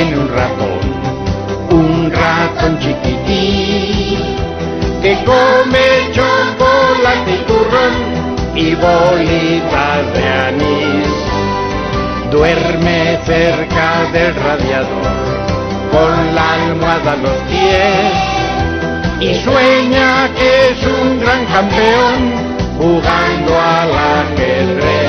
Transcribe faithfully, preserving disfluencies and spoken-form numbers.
tiene un ratón, un ratón chiquitín, que come chocolate y turrón y bolitas de anís. Duerme cerca del radiador, con la almohada a los pies, y sueña que es un gran campeón jugando al ajedrez.